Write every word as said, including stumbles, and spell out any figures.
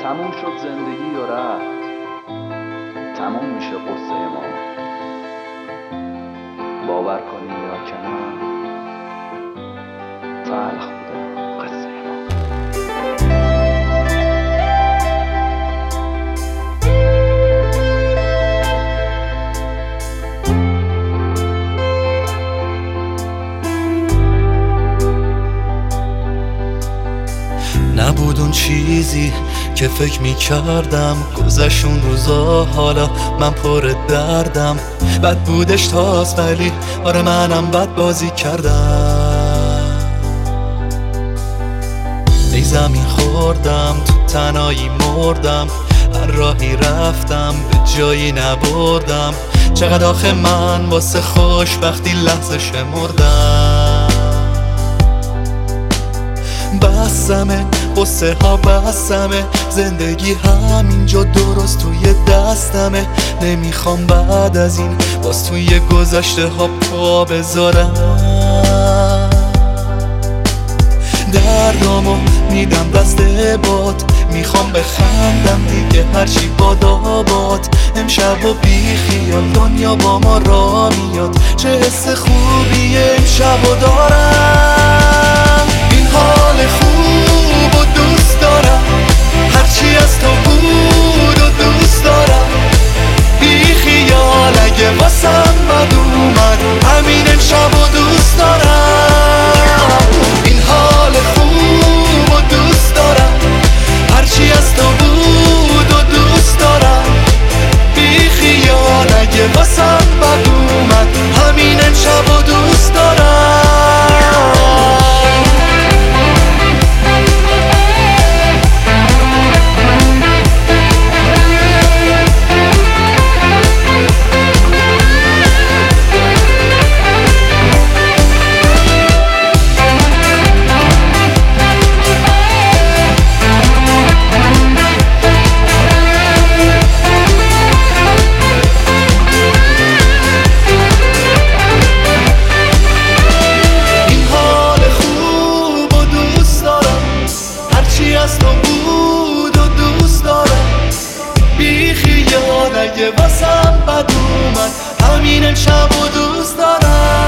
تموم شد زندگی و رفت، تموم میشه قصه ما. باور کنی یا که نه، تلخ بوده قصه ما. نبود اون چیزی که فکر می کردم، گذشت اون روزا، حالا من پر دردم. بد بودش تاست ولی آره منم بد بازی کردم. ای زمین خوردم تو تنهایی مردم، هر راهی رفتم به جایی نبردم. چقدر آخه من واسه خوشبختی لحظه شمردم. بسمه قصه ها بسمه، زندگی همینجا درست توی دستمه. نمیخوام بعد از این باز توی گذشته ها پا بذارم. دردامو میدم دست باد، میخوام بخندم دیگه هرچی باد آباد. امشب و بی خیال دنیا با ما را میاد، چه حس خوبیه امشب و دارم. این حال خوب و دوست دارم، هرچی از تو بود و دوست دارم. بی خیال اگه واسم بد اومد، همین امشب و دوست دارم. این حال خوب و دوست دارم، هرچی از تو بود و دوست دارم. بی خیال اگه واسم بد اومد، همین امشب و دوست دارم. اگه واسم بد اومد، همین امشب و دوست دارم.